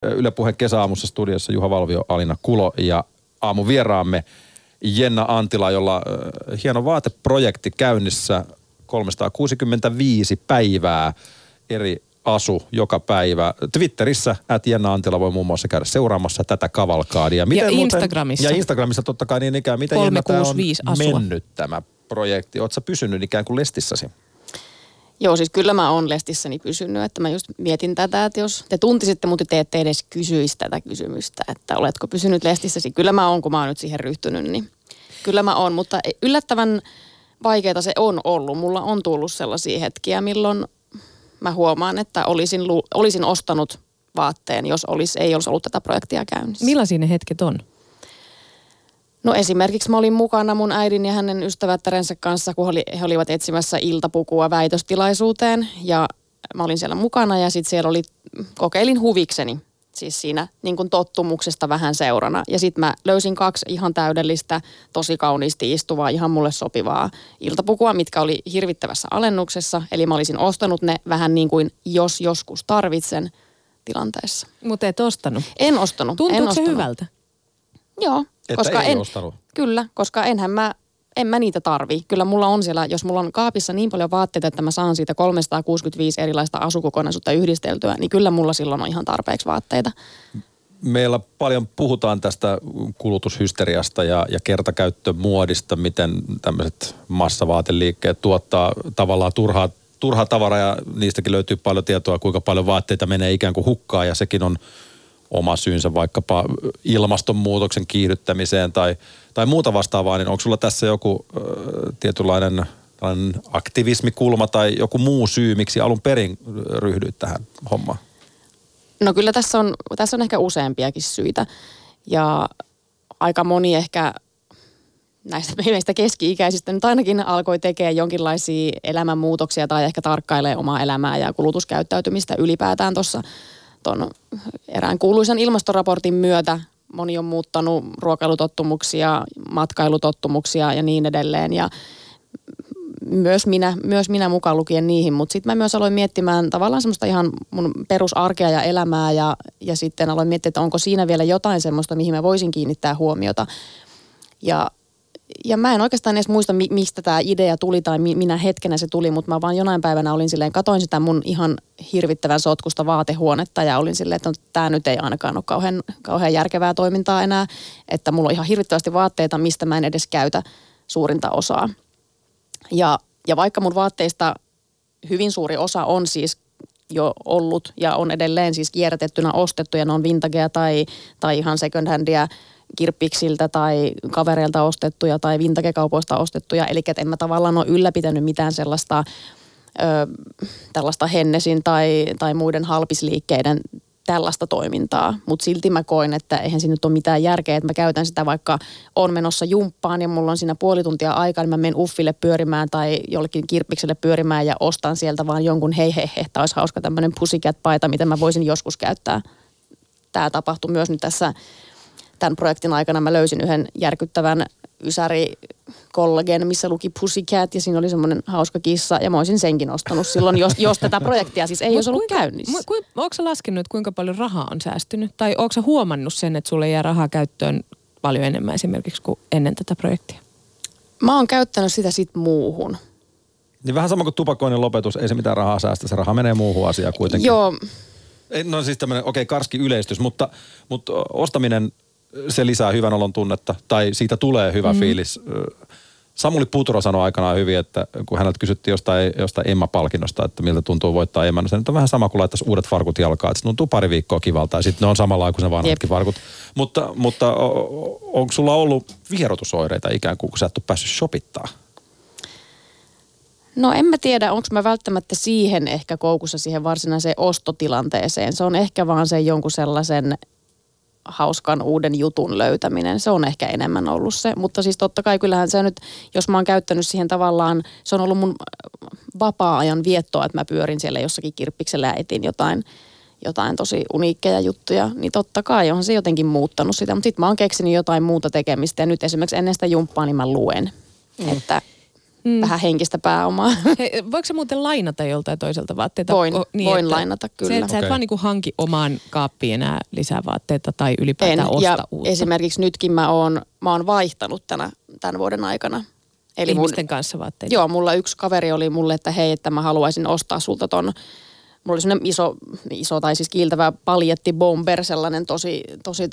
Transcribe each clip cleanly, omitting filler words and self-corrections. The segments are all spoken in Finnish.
Yle Puheen kesäaamussa studiossa Juha Valvio, Alina Kulo ja aamuvieraamme Jenna Antila, jolla hieno vaateprojekti käynnissä 365 päivää eri asu joka päivä. Twitterissä @Jenna Antila voi muun muassa käydä seuraamassa tätä kavalkaadia. Ja Instagramissa. Ja Instagramissa totta kai niin ikään. Miten Jenna tämä on asua. mennyt tämä projekti? Oletko sä pysynyt ikään kuin lestissäsi? Joo, siis kyllä mä oon lestissäni pysynyt, että mä just mietin tätä, että jos te tuntisitte, mutta te ette edes kysyisi tätä kysymystä, että oletko pysynyt lestissäsi. Kyllä mä oon, kun mä oon nyt siihen ryhtynyt, niin kyllä mä oon, mutta yllättävän vaikeaa se on ollut. Mulla on tullut sellaisia hetkiä, milloin mä huomaan, että olisin ostanut vaatteen, jos ei olisi ollut tätä projektia käynnissä. Millaisia ne hetket on? No esimerkiksi mä olin mukana mun äidin ja hänen ystävättärensä kanssa, kun he olivat etsimässä iltapukua väitöstilaisuuteen. Ja mä olin siellä mukana ja sitten siellä kokeilin huvikseni, siis siinä niin kuin tottumuksesta vähän seurana. Ja sitten mä löysin 2 ihan täydellistä, tosi kauniisti istuvaa, ihan mulle sopivaa iltapukua, mitkä oli hirvittävässä alennuksessa. Eli mä olisin ostanut ne vähän niin kuin jos joskus tarvitsen tilanteessa. Mutta et ostanut? En ostanut. Tuntuuko se hyvältä? Joo. Koska ei ostanut? Kyllä, koska en mä niitä tarvi. Kyllä mulla on siellä, jos mulla on kaapissa niin paljon vaatteita, että mä saan siitä 365 erilaista asukokonaisuutta yhdisteltyä, niin kyllä mulla silloin on ihan tarpeeksi vaatteita. Meillä paljon puhutaan tästä kulutushysteriasta ja kertakäyttömuodista, miten tämmöiset massavaateliikkeet tuottaa tavallaan turhaa tavaraa ja niistäkin löytyy paljon tietoa, kuinka paljon vaatteita menee ikään kuin hukkaan ja sekin on oma syynsä vaikkapa ilmastonmuutoksen kiihdyttämiseen tai muuta vastaavaa, niin onko sulla tässä joku tietynlainen aktivismikulma tai joku muu syy, miksi alun perin ryhdyit tähän hommaan? No kyllä tässä on ehkä useampiakin syitä ja aika moni ehkä näistä meistä keski-ikäisistä nyt ainakin alkoi tekemään jonkinlaisia elämänmuutoksia tai ehkä tarkkailee omaa elämää ja kulutuskäyttäytymistä ylipäätään tuossa ton erään kuuluisan ilmastoraportin myötä. Moni on muuttanut ruokailutottumuksia, matkailutottumuksia ja niin edelleen. Ja myös minä mukaan lukien niihin. Mutta sitten mä myös aloin miettimään tavallaan semmoista ihan mun perusarkea ja elämää. Ja sitten aloin miettiä, että onko siinä vielä jotain semmoista, mihin mä voisin kiinnittää huomiota. Ja mä en oikeastaan edes muista, mistä tämä idea tuli tai minä hetkenä se tuli, mutta mä vaan jonain päivänä olin silleen, katoin sitä mun ihan hirvittävän sotkusta vaatehuonetta ja olin silleen, että tämä nyt ei ainakaan ole kauhean järkevää toimintaa enää, että mulla on ihan hirvittävästi vaatteita, mistä mä en edes käytä suurinta osaa. Ja vaikka mun vaatteista hyvin suuri osa on siis jo ollut ja on edelleen siis kierrätettynä ostettuja, ne on vintagea tai ihan second handia, kirppiksiltä tai kavereilta ostettuja tai vintage-kaupoista ostettuja. Eli että en mä tavallaan ole ylläpitänyt mitään tällaista Hennesin tai muiden halpisliikkeiden tällaista toimintaa. Mutta silti mä koen, että eihän siinä nyt ole mitään järkeä, että mä käytän sitä vaikka on menossa jumppaan ja mulla on siinä puoli tuntia aikaa, niin mä menen Uffille pyörimään tai jollekin kirppikselle pyörimään ja ostan sieltä vaan jonkun hei, tämä olisi hauska tämmöinen Pussycat-paita, mitä mä voisin joskus käyttää. Tämä tapahtui myös nyt tässä tämän projektin aikana. Mä löysin yhden järkyttävän ysärikollagen, missä luki Pussycat ja siinä oli semmoinen hauska kissa ja mä olisin senkin ostanut silloin, jos tätä projektia siis ei olisi ollut käynnissä. Ootko sä laskenut, kuinka paljon rahaa on säästynyt? Tai ootko sä huomannut sen, että sulle jää rahaa käyttöön paljon enemmän esimerkiksi kuin ennen tätä projektia? Mä oon käyttänyt sitä sit muuhun. Niin vähän sama kuin tupakoinnin lopetus, ei se mitään rahaa säästä, se raha menee muuhun asiaan kuitenkin. Joo. No siis tämmöinen, karski yleistys, mutta ostaminen, se lisää hyvän olon tunnetta, tai siitä tulee hyvä fiilis. Samuli Putro sanoi aikanaan hyvin, että kun häneltä kysyttiin jostain Emma-palkinnosta, että miltä tuntuu voittaa Emma, no se nyt on vähän sama kuin laittaisi uudet farkut jalkaan, että se tuntuu pari viikkoa kivalta, ja sitten ne on samalla kuin ne vanhatkin farkut. Mutta onko sulla ollut vierotusoireita ikään kuin, kun sä et ole päässyt shopittaa? No en mä tiedä, onko mä välttämättä siihen ehkä koukussa siihen varsinaiseen ostotilanteeseen. Se on ehkä vaan se jonkun sellaisen hauskan uuden jutun löytäminen. Se on ehkä enemmän ollut se. Mutta siis totta kai kyllähän se nyt, jos mä oon käyttänyt siihen tavallaan, se on ollut mun vapaa-ajan viettoa, että mä pyörin siellä jossakin kirppiksellä ja etin jotain tosi uniikkeja juttuja, niin totta kai on se jotenkin muuttanut sitä. Mutta sitten mä oon keksinyt jotain muuta tekemistä ja nyt esimerkiksi ennen sitä jumppaa, niin mä luen. Että vähän henkistä pääomaa. Hei, voiko sä muuten lainata joltain toiselta vaatteita? Voin lainata kyllä. Se, että sä et vaan niinku hanki omaan kaappiin enää lisää vaatteita tai ylipäätään osta ja uutta. Esimerkiksi nytkin mä oon vaihtanut tämän vuoden aikana. Eli ihmisten kanssa vaatteita? Joo, mulla yksi kaveri oli mulle, että hei, että mä haluaisin ostaa sulta ton. Mulla oli sellainen iso tai siis kiiltävä paljetti bomber, sellainen tosi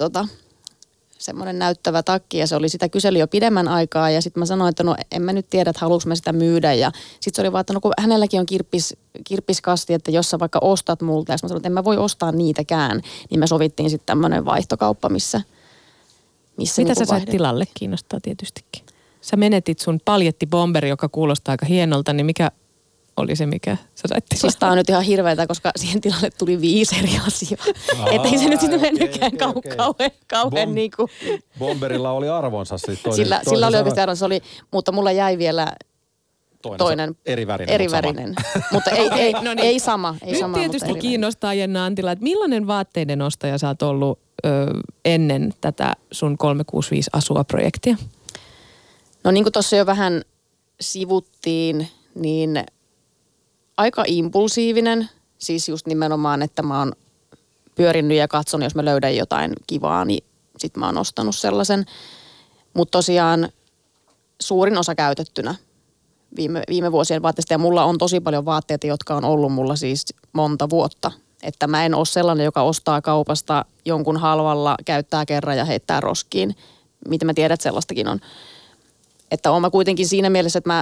semmoinen näyttävä takki, ja se oli sitä kysely jo pidemmän aikaa, ja sitten mä sanoin, että no en mä nyt tiedä, että haluanko mä sitä myydä, ja sitten se oli vaan, että no kun hänelläkin on kirppiskasti, että jos sä vaikka ostat multa, ja mä sanoin, että en mä voi ostaa niitäkään, niin me sovittiin sitten tämmöinen vaihtokauppa, missä mitä niin sä sait tilalle, kiinnostaa tietystikin. Sä menetit sun paljettibomberi, joka kuulostaa aika hienolta, niin mikä oli se, mikä sä sait tilalle? Siis tää on nyt ihan hirveätä, koska siihen tilalle tuli 5 eri asiaa. Että ei se nyt sitten mennytkään kauhean niin kuin. Bomberilla oli arvonsa sitten. Sillä oli oikeasti arvonsa, mutta mulla jäi vielä toinen erivärinen. Mutta ei sama. Nyt tietysti kiinnostaa, Jenna Antila, että millainen vaatteiden ostaja sä oot ollut ennen tätä sun 365 Asua-projektia? No niin kuin tuossa jo vähän sivuttiin, niin aika impulsiivinen. Siis just nimenomaan, että mä oon pyörinnyt ja katsonut, jos mä löydän jotain kivaa, niin sit mä oon ostanut sellaisen. Mutta tosiaan suurin osa käytettynä viime vuosien vaatteista. Ja mulla on tosi paljon vaatteita, jotka on ollut mulla siis monta vuotta. Että mä en ole sellainen, joka ostaa kaupasta jonkun halvalla, käyttää kerran ja heittää roskiin. Miten mä tiedän, että sellaistakin on. Että oon mä kuitenkin siinä mielessä, että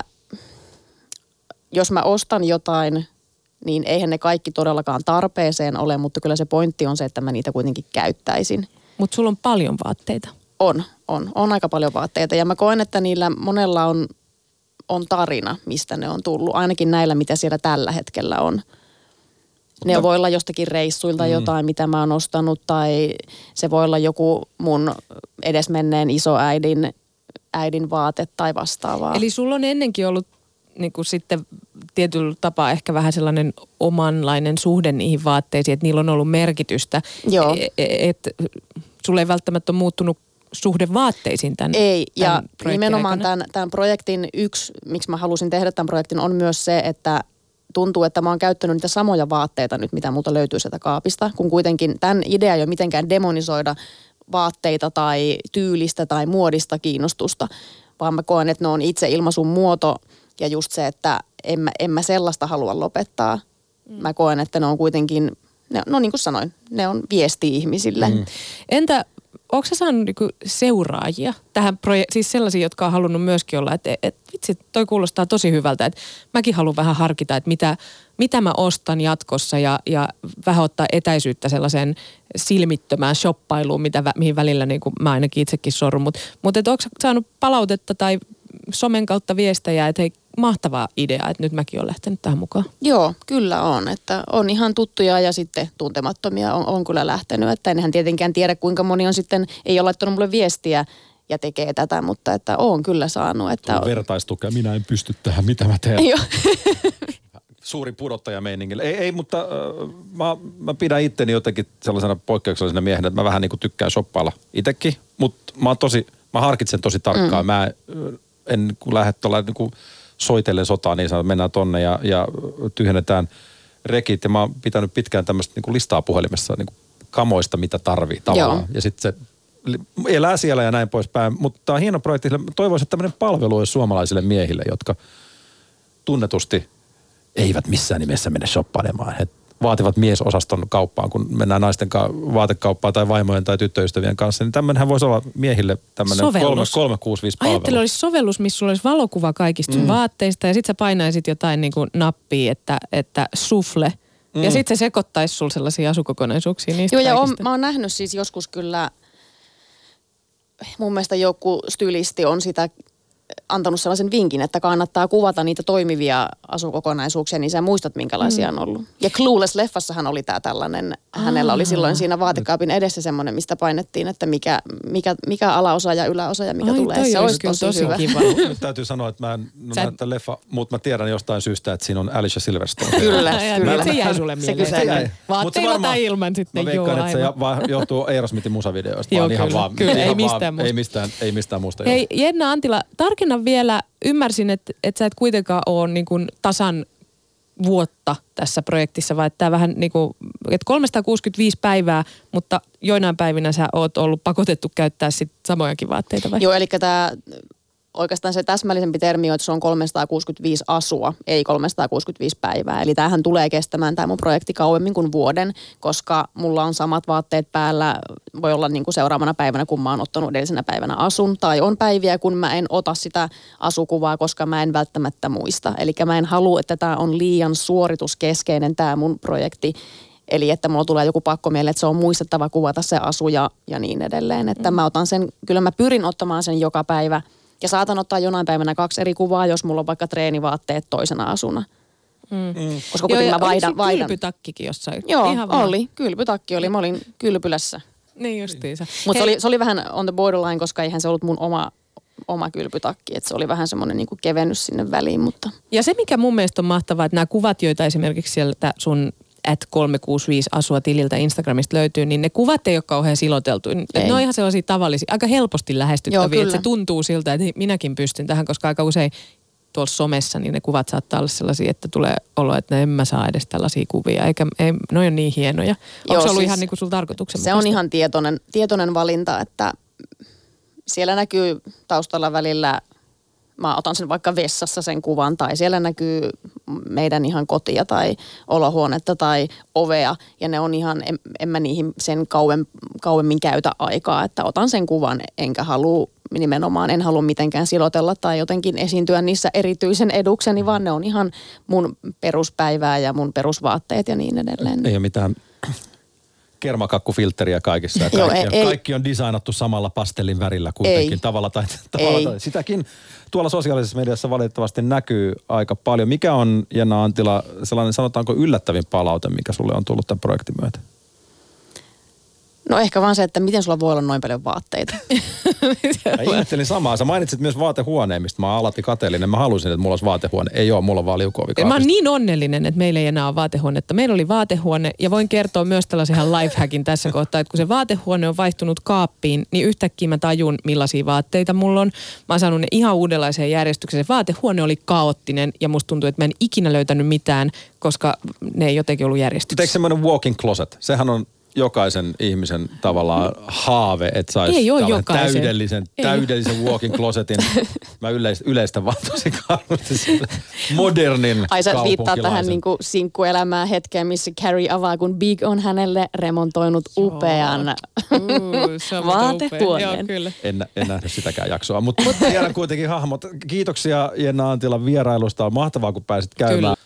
jos mä ostan jotain, niin eihän ne kaikki todellakaan tarpeeseen ole, mutta kyllä se pointti on se, että mä niitä kuitenkin käyttäisin. Mutta sulla on paljon vaatteita. On aika paljon vaatteita, ja mä koen, että niillä monella on tarina, mistä ne on tullut. Ainakin näillä, mitä siellä tällä hetkellä on. Ne voi olla jostakin reissuilta jotain, mitä mä oon ostanut, tai se voi olla joku mun edesmenneen isoäidin vaate tai vastaavaa. Eli sulla on ennenkin ollut niin kuin sitten tietyllä tapaa ehkä vähän sellainen omanlainen suhde niihin vaatteisiin, että niillä on ollut merkitystä. Joo. Että sulla ei välttämättä ole muuttunut suhde vaatteisiin tämän ja nimenomaan aikana. tämän projektin miksi mä halusin tehdä tämän projektin, on myös se, että tuntuu, että mä oon käyttänyt niitä samoja vaatteita nyt, mitä multa löytyy sieltä kaapista, kun kuitenkin tämän idea ei ole mitenkään demonisoida vaatteita tai tyylistä tai muodista kiinnostusta, vaan mä koen, että ne on itse ilmaisun muoto ja just se, että en mä sellaista halua lopettaa. Mä koen, että ne on kuitenkin, no niin kuin sanoin, ne on viesti ihmisille. Entä ootko sä saanut niinku seuraajia tähän siis sellaisia, jotka on halunnut myöskin olla, että vitsi, toi kuulostaa tosi hyvältä, että mäkin haluan vähän harkita, että mitä mä ostan jatkossa ja vähän ottaa etäisyyttä sellaiseen silmittömään shoppailuun, mihin välillä niin kuin mä ainakin itsekin sorrun. Mutta ootko sä saanut palautetta tai somen kautta viestejä, että hei, mahtava idea, että nyt mäkin olen lähtenyt tähän mukaan? Joo, kyllä on. Että on ihan tuttuja ja sitten tuntemattomia on kyllä lähtenyt. Että enhän tietenkään tiedä, kuinka moni on sitten, ei ole laittanut mulle viestiä ja tekee tätä, mutta että on kyllä saanut. Että vertaistukea, minä en pysty tähän, mitä mä teen. Joo. Suuri pudottaja-meiningillä. Ei, mutta mä pidän itteni jotenkin sellaisena poikkeuksellisena miehenä, että mä vähän niin kuin tykkään shoppailla itsekin, mutta mä harkitsen tosi tarkkaan. Mä en lähde tuolla niin kuin soitellen sotaan niin sanotaan, mennään tonne ja tyhjennetään rekit. Ja mä oon pitänyt pitkään tämmöistä niin kuin listaa puhelimessa niin kuin kamoista, mitä tarvii tavallaan. Joo. Ja sitten se elää siellä ja näin poispäin. Mutta tämä on hieno projekti. Toivoisin, että tämmöinen palvelu olisi suomalaisille miehille, jotka tunnetusti eivät missään nimessä mene shoppailemaan. He vaativat miesosaston kauppaan, kun mennään naisten vaatekauppaan tai vaimojen tai tyttöystävien kanssa. Niin tämmöinenhän voisi olla miehille tämmöinen 365 palvelu. Ajattelin, olisi sovellus, missä sulla olisi valokuva kaikista sun vaatteista ja sit sä painaisit jotain niin kuin nappia, että sufle. Ja sit se sekoittaisi sulla sellaisia asukokonaisuuksia niistä kaikista. Mä oon nähnyt siis joskus kyllä, mun mielestä joku stylisti on sitä antanut sellaisen vinkin, että kannattaa kuvata niitä toimivia asukokonaisuuksia, niin sä muistat, minkälaisia on ollut. Ja Clueless-leffassahan oli tää tällainen, hänellä oli silloin siinä vaatekaapin edessä semmoinen, mistä painettiin, että mikä alaosa ja yläosa ja mikä tulee. Se olisi tosi hyvä. Kiva. Nyt täytyy sanoa, että mä en näyttää leffa, mutta mä tiedän jostain syystä, että siinä on Alicia Silverstone. Kyllä. Se jäi sulle mieleen. Se jäi. Vaatteilla tai ilman sitten. Mä veikkaan, että se johtuu Aerosmithin musavideoista. Joo, kyllä. Ei mistään muusta. Ei mistään muusta. Hei, Jenna Antila, tarkenna vielä, ymmärsin, että sä et kuitenkaan ole niin kuin tasan vuotta tässä projektissa, vaan että tämä vähän niin kuin, että 365 päivää, mutta joinain päivinä sä oot ollut pakotettu käyttää sit samojakin vaatteita vai? Joo, eli tämä oikeastaan se täsmällisempi termi on, että se on 365 asua, ei 365 päivää. Eli tämähän tulee kestämään tämä mun projekti kauemmin kuin vuoden, koska mulla on samat vaatteet päällä, voi olla niin kuin seuraavana päivänä, kun mä oon ottanut edellisenä päivänä asun, tai on päiviä, kun mä en ota sitä asukuvaa, koska mä en välttämättä muista. Eli mä en halua, että tämä on liian suorituskeskeinen tämä mun projekti. Eli että mulla tulee joku pakko mieleen, että se on muistettava kuvata se asu ja niin edelleen. Että mä otan sen, kyllä mä pyrin ottamaan sen joka päivä. Ja saatan ottaa jonain päivänä 2 eri kuvaa, jos mulla on vaikka treenivaatteet toisena asuna. Koska kuitenkin mä vaihdan. Kylpytakkikin jossain? Joo, oli. Kylpytakki oli. Mä olin kylpylässä. Niin justiinsa. Mutta se oli vähän on the borderline, koska eihän se ollut mun oma kylpytakki. Että se oli vähän semmoinen niinku kevennys sinne väliin. Mutta. Ja se, mikä mun mielestä on mahtavaa, että nämä kuvat, joita esimerkiksi sieltä sun @365asua tililtä Instagramista löytyy, niin ne kuvat ei ole kauhean siloteltu. Ne on ihan sellaisia tavallisia, aika helposti lähestyttäviä, että se tuntuu siltä, että minäkin pystyn tähän, koska aika usein tuolla somessa niin ne kuvat saattaa olla sellaisia, että tulee olo, että en mä saa edes tällaisia kuvia, ne on niin hienoja. Onko se ollut ihan niin kuin sulla tarkoituksen se on ihan tietoinen valinta, että siellä näkyy taustalla välillä. Mä otan sen vaikka vessassa sen kuvan tai siellä näkyy meidän ihan kotia tai olohuonetta tai ovea ja ne on ihan, en mä niihin sen kauemmin käytä aikaa, että otan sen kuvan enkä en halua mitenkään silotella tai jotenkin esiintyä niissä erityisen edukseni, vaan ne on ihan mun peruspäivää ja mun perusvaatteet ja niin edelleen. Ei ole mitään kermakakkufiltteriä kaikissa. Ja kaikki on designattu samalla pastellin värillä kuitenkin tavalla tai. Sitäkin tuolla sosiaalisessa mediassa valitettavasti näkyy aika paljon. Mikä on, Jenna Antila, sellainen sanotaanko yllättävin palaute, mikä sulle on tullut tämän projektin myötä? No ehkä vaan se, että miten sulla voi olla noin paljon vaatteita. Mä ihmettelin samaa. Sä mainitsit myös vaatehuoneen, mistä mä alati kateellinen. Mä halusin, että mulla olisi vaatehuone. Ei ole, mulla on vaan liukuovikaapista. Mä oon niin onnellinen, että meillä ei enää ole vaatehuonetta. Meillä oli vaatehuone ja voin kertoa myös tällaisen ihan lifehackin tässä kohtaa, että kun se vaatehuone on vaihtunut kaappiin, niin yhtäkkiä mä tajun, millaisia vaatteita mulla on. Mä oon saanut ne ihan uudenlaiseen järjestykseen. Se vaatehuone oli kaoottinen ja musta tuntuu, että mä en ikinä löytänyt mitään, koska ne ei jotenkin ollut järjestyksessä. Eikö semmoinen walk-in closet? Sehän on jokaisen ihmisen tavallaan haave, että saisi täydellisen walk-in closetin. Mä yleistän vaan tosi kauheasti modernin Ai sä viittaa tähän niinku sinkkuelämään hetkeen, missä Carrie avaa, kun Big on hänelle remontoinut upean vaatehuoneen. En nähnyt sitäkään jaksoa, mutta tiedän kuitenkin hahmot. Kiitoksia Jenna Antila vierailusta. On mahtavaa, kun pääsit käymään.